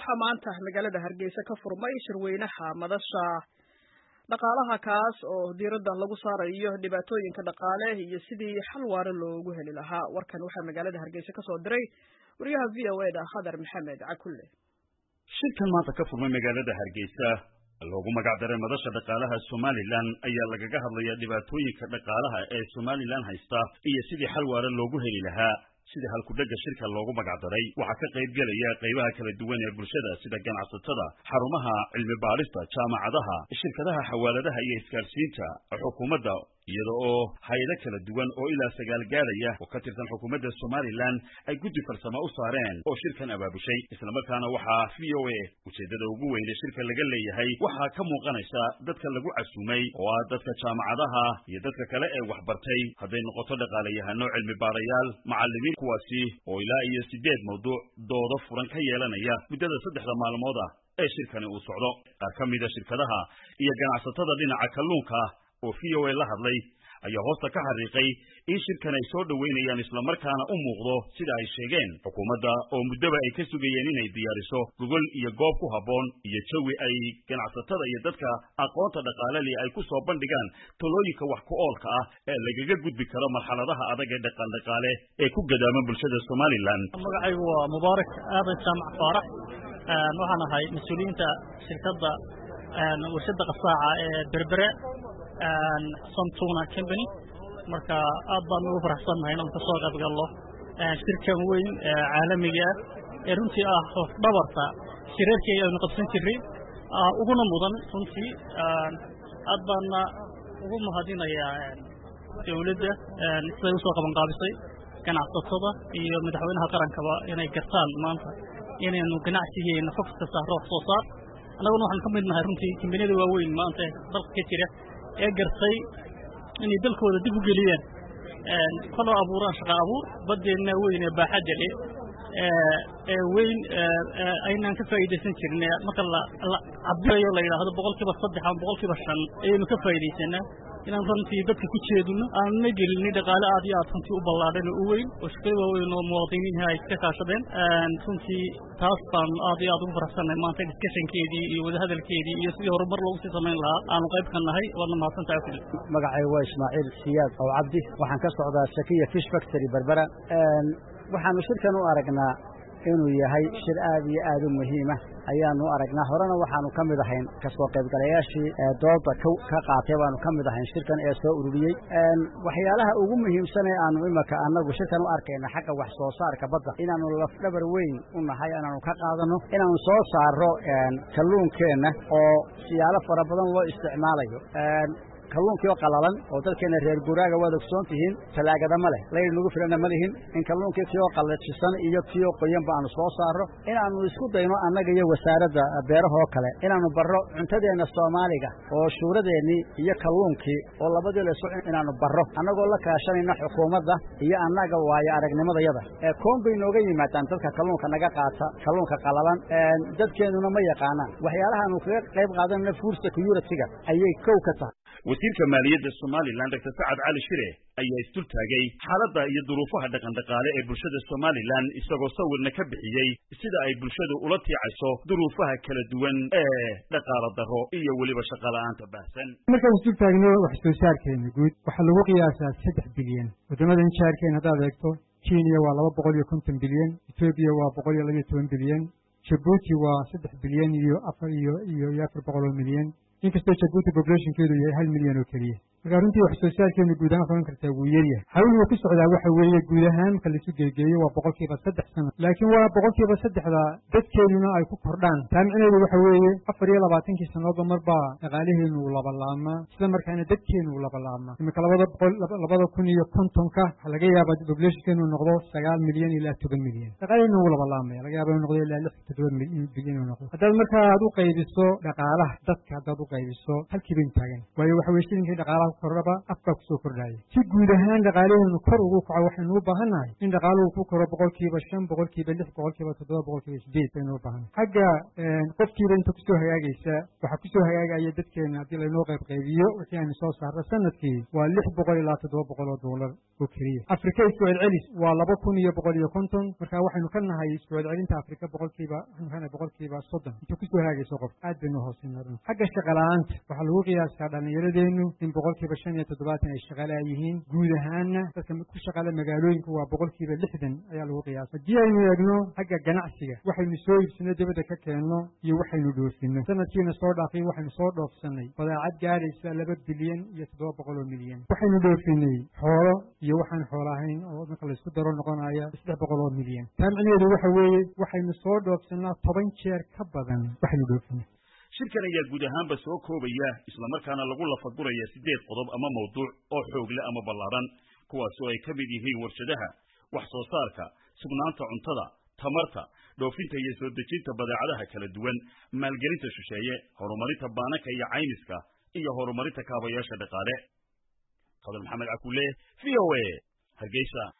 waxaa maanta magaalada Hargeysa ka furmay shirweynaha madasha dhaqaalaha kaas oo diiradda lagu saarayo dhibaatooyinka dhaqaale iyo sidii xal waara loogu heli lahaa. Warkan waxaa magaalada Hargeysa ka soo diray wariyaha VOA-da Khadar Maxamed Cakulle. Shirkan maanta ka furmay magaalada Hargeysa loogu magac daray madasha dhaqaalaha Somaliland ayaa lagaga hadlayaa dhibaatooyinka dhaqaalaha ee Somaliland haysta iyo sidii xal waara loogu heli lahaa. sida halkudhaga shirka loogu magac daray waxaa ka qayb galaya qaybaha kala duwan ee bulshada sida ganacsatada, xarumaha cilmi baarista, jaamacadaha, shirkadaha xawaaladaha iyo isgaarsiinta, xukuumadda iyada oo hay'ado kala duwan oo ilaa 9 gaaraya oo ka tirsan xukuumadda Somaliland ay guddi farsamo u saareen oo shirkan abaabushay. isla markaana waxaa VOA ujeedada ugu weyn ee shirka laga leeyahay waxaa ka muuqanaysa dadka lagu casuumay oo ah dadka jaamacadaha iyo dadka kale ee waxbartay hadday noqoto dhaqaalayahano, cilmi baarayaal, macallimiin kuwaasi oo ilaa iyo 8 mawduuc doodo furan ka yeelanaya muddada 3 maalmood ah ee shirkani uu socdo. qaar ka mid ah shirkadaha iyo ganacsatada dhinaca kalluunka oo VOA la hadlay ayaa hoosta ka xariiqay in shirkan ay soo dhaweynayaan isla markaana u muuqdo sida ay sheegeen xukuumadda oo muddaba ay ka sugayeen inay diyaariso gogol iyo goob ku habboon iyo jawi ay ganacsatada iyo dadka aqoonta dhaqaale leh ay ku soo bandhigaan talooyinka wax ku oolka ah ee lagaga gudbi karo marxaladaha adag ee dhaqaale ee ku gadaaman bulshada Somaliland. magacaygu waa Mubaarak Aadan Jaamac Faarax, waxaan ahay mas'uuliyiinta shirkadda warshada qasaaca ee Berbera Samtuna Company. marka aad baan ugu faraxsanahay inaan ka soo qayb galno shirkan weyn caalamiga ee runtii ah dhabarta shirarkii aynu qabsan jirnay uguna mudan runtii aad baan ugu mahadinayaa dawladda siday u soo qaban qaabisay ganacsatada iyo madaxweynaha qarankaba inay gartaan maanta inaynu ganacsigeena focus saaro wax soo saar. annaguna waxaan ka mid nahay runtii kambaniyada waaweyn maanta dalka ka jira ee gartay inay dalkooda dib u geliyaan kala abuuraan shaqo abuur badeena weyn ee baaxadda leh ee weyn aynaan ka faa'iideysan jirnay marka la cabirayo la yiraahdo 3% ama 5% ayaynu ka faa'iideysanaa inaan runtii dadka ku jeedino aan ma gelin dhaqaale aad iyo aad runtii u ballaaran oo weyn oo shaqada weyn oo muwaadiniinta ay ka kaashadeen runtii taas baan aad iyo aad ugu faraxsanahay maanta discussion-keedii iyo wada hadalkeedii iyo sidii horumar loogu sii samayn lahaa aanu qayb ka nahay. waana mahadsantahay kulli. magacaygu waa Ismaaciil Siyaad oo Cabdi, waxaan ka socdaa Shakiya Fish Factory Berbera. waxaanu shirkan u aragnaa inuu yahay shir aad iyo aad u muhiim ah ayaanu aragnaa. horena waxaanu ka mid ahayn ka soo qaybgalayaashii doodda ka qaatay waanu ka mid ahayn shirkan ee soo ururiyey. waxyaalaha ugu muhiimsan ee aanu imaka annagu shirkan u arkayna xagga wax soo saarka badda inaanu lafdhabar weyn u nahay inaanu ka qaadano inaanu soo saaro kalluunkeenna oo siyaalo fara badan loo isticmaalayo. kalluunkii oo qalalan oo dadkeena reer guuraaga waad ogsoon tihiin talaagada ma leh layr nagu filana ma lihin in kalluunkii kii oo qallajisan iyo kii oo qoyan baanu soo saaro inaanu isku dayno annaga iyo wasaaradda beeraha kale inaanu barro cuntadeena Soomaaliga oo shuuradeennii iyo kalluunkii oo labadii la soo inaanu barro annagoo la kaashanayna xukuumadda iyo annaga waayo aragnimadayada koonbay nooga yimaadaan dadka kalluunka naga qaata kalluunka qalalan dadkeenuna ma yaqaanaan waxyaalahaanu kaga qayb qaadanayna food security-ga ayay kow ka tahay. wasiirka maaliyadda Somaliland Dr. Saad Ali Shire ayaa isdul taagay xaaladda iyo duruufaha dhaqaale ee bulshada Somaliland isagoo sawirna ka bixiyay sida ay bulshadu ula tiicayso duruufaha kala duwan ee dhaqaale darro iyo waliba shaqo la'aanta baahsan. markaan isdul taagno wax soo saarkeena guud waxa lagu qiyaasaa 3 bilyan. wadamada injaarkeena hadaad eegto Kenya waa 250 bilyan, Ethiopia waa 112 bilyan, Djibouti waa 3 bilyan iyo 400 milyan. inkastoo Djibouti population-keedu yahay 1 milyan oo kaliya. marka runtii wax soo saarkeenu guud ahaan qaban kartaa wuu yaryahay. hawluhu ku socdaa waxa weeye guud ahaan marka la isu geegeeyo waa 3% sano, laakiin waa 3%da dadkeenuna ay ku kordhaan. taamicneedu waxa weeye 24 sannadood marba dhaqaalaheenu laba laama sida markaana dadkeenu laba laama. imika 2050ka waxa laga yaabaa population-keenu noqdo 9 milyan ilaa 10 milyan. dhaqaalaheenu laba laama laga yaabaa inuu noqdo ilaa 6 bilyan inuu noqdo. haddaad markaa aad u qaybiso dhaqaalaha dadka haddaad u qaybiso halkii bay taagan. waayo waxa weeye shilinka dhaqaalaha kordhaba afkaa kusoo kordhaya si guud ahaan dhaqaalaheenu kor ugu kaco waxaynu u baahannahay in dhaqaaluhu ku koro 5%, 6%, 7%, 8 baynu u baahannahay xagga qofkiiba inta kusoo hagaagaysa waxaa kusoo hagaagaya dadkeena haddii laynoo qaybiyo wixii aynu soo saarno sanadkii waa $600 ilaa $700 oo keliya afrika isku celcelis waa 2,150 marka waxaynu ka nahay isku celcelinta afrika boqolkiiba 30 inta kusoo hagaagaysa qof aad baynu hooseynaa xagga shaqo la'aanta waxaa lagu qiyaasaa dhallinyaradeennu in 75% ay shaqo la'aan yihiin guud ahaanna dadka ku shaqala magaalooyinka waa 60% ayaa lagu qiyaasa haddii aynu eegno xagga ganacsiga waxaynu soo iibsano dibadda ka keenno iyo waxaynu dhoofino sanadkiina soo dhaafay waxaynu soo dhoofsanay badeecad gaaraysa $2 bilyan iyo $700 milyan waxaynu dhoofinay xoolo iyo waxaan xoolo ahayn oo marka la isku daro noqonaya $300 milyan taa micnaheedu waxa weeye waxaynu soo dhoofsanaa 10 jeer ka badan waxaynu dhoofinay shirkan ayaa guud ahaanba soo koobaya isla markaana lagu lafaguraya 8 qodob ama mawduuc oo xoog leh ama ballaaran kuwaas oo ay ka mid yihiin warshadaha wax soo saarka sugnaanta cuntada tamarta dhoofinta iyo soo dejinta badeecadaha kala duwan maalgelinta shisheeye horumarinta baanaka iyo caymiska iyo horumarinta kaabayaasha dhaqaale Qadar Maxamed Akule VOA Hargeysa